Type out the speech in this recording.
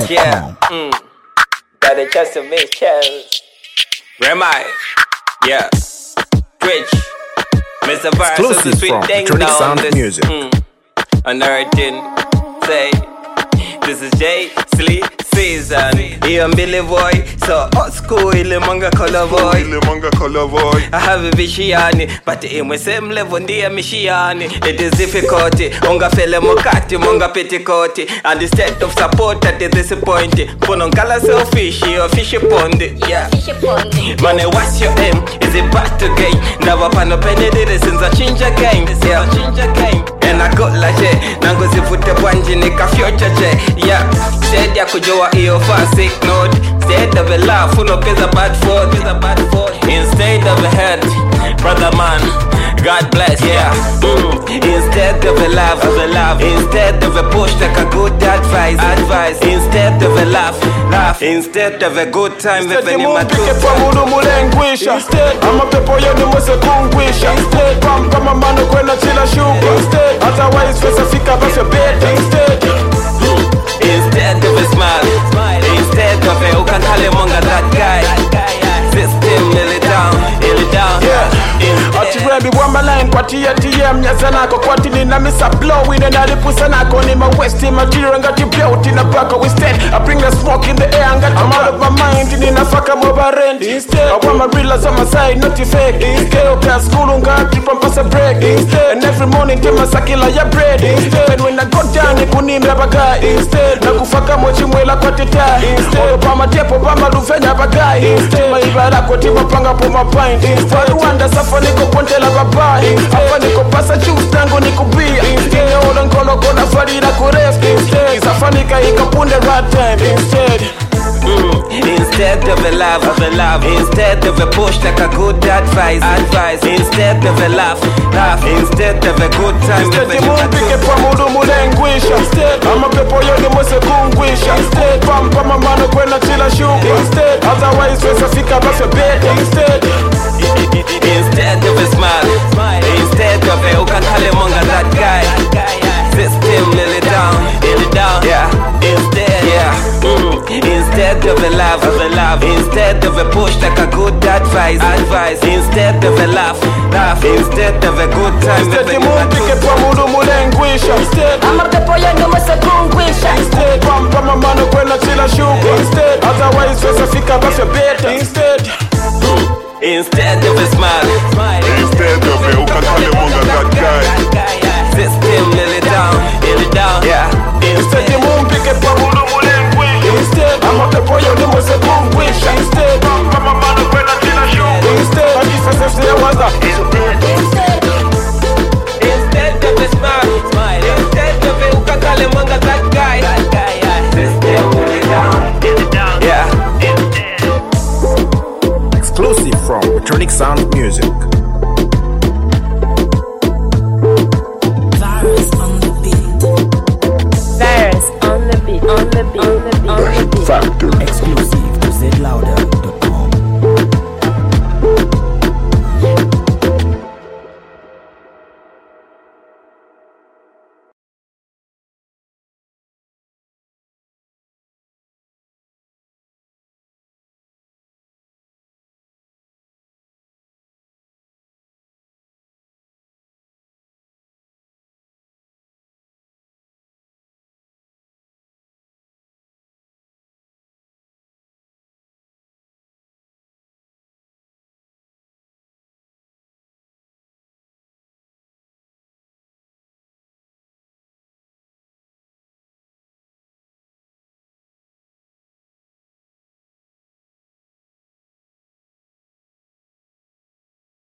Yeah. Got a chance to make chance. Remi. Yeah. Twitch. Mr. Virus is the sweet thing down this. Music. Unearthing. Say. This is J. Sleep Season. Yeah, I'm Billy Boy. So old school, Ilimanga color boy. I have a Vishiani, but in the same level, dear Mishiani. It is difficult. Unga fele mokati, monga petikoti. And the state of support that is disappointing. Pononkala selfish, or fishy pond. Yeah. Money, what's your aim? Is it bad to gain? Never pan up any since I change a game. Yeah, change a game. And I got like it. Nango zifute wanji nika future che. Yeah, said ya kujoa iyo fast ignored. Instead of a laugh, full of is a bad fault. Instead of a hurt, brother man, God bless, yeah. Instead of a laugh, instead of a push like a good advice. Instead of a laugh, instead of a good time, instead I'm a people you must kungwisha. Instead kama mano kwenda chila shuka. Instead otherwise pesa fika basi beta. Instead of a smile, instead of a ukantale monga that guy. System nearly down, yeah. Atirebi wamba line kwa TM nyazanako kwa tini na misa blowing and alipusanako ni ma wasting material ngati beauty na baka instead I bring the smoke in the air and I'm out of my mind in a fuck I'm over rent. Instead I want my real on my side not to fake. Instead okay school ngati pampasa break. Instead and every morning tema sakila ya bread. Instead when I go down ikunimbe bagai. Instead na kufaka mochi mwela kwa teta. Instead obama tepo bama lufenya bagai. Instead maibara kwa tiba panga po mapine. Instead Rwanda safa niko pontela babai. Hapa niko pasa juice tango niko bia. Instead ola nkolo kona farida kuref. Instead isafanika ikapunde right time. Instead of a laugh, instead of a push like a good advice. Instead of a laugh, instead of a good time. Instead mumpike pa mudu mulengwisha. Instead I'm a people you must kungwisha. Instead pampa mamano kwenda chila shuka. Instead otherwise pesa fika basi beta. Instead of a smile, instead of a ukantale monga that guy. System nearly down, yeah. Instead, yeah. Instead of a laugh, instead of a push like a good advice. Instead of a laugh, instead of a good time. Instead mumpike pa mudu mulengwisha. Instead I'm a people you must kungwisha. Instead pampa mamano kwenda chila shuka. Instead otherwise pesa fika basi beta. Instead of a smile, instead of a ukantale monga that guy. System nearly down, yeah. Instead mumpike pa mudu mulengwisha. Instead I'm a people you must kungwisha. Instead pampa mamano kwenda chila shuka. Instead adifa safety ya waza. Instead of a smile, instead of a ukantale monga that guy. System nearly down, yeah. Exclusive from Electronic Sound Music. Virus on the beat.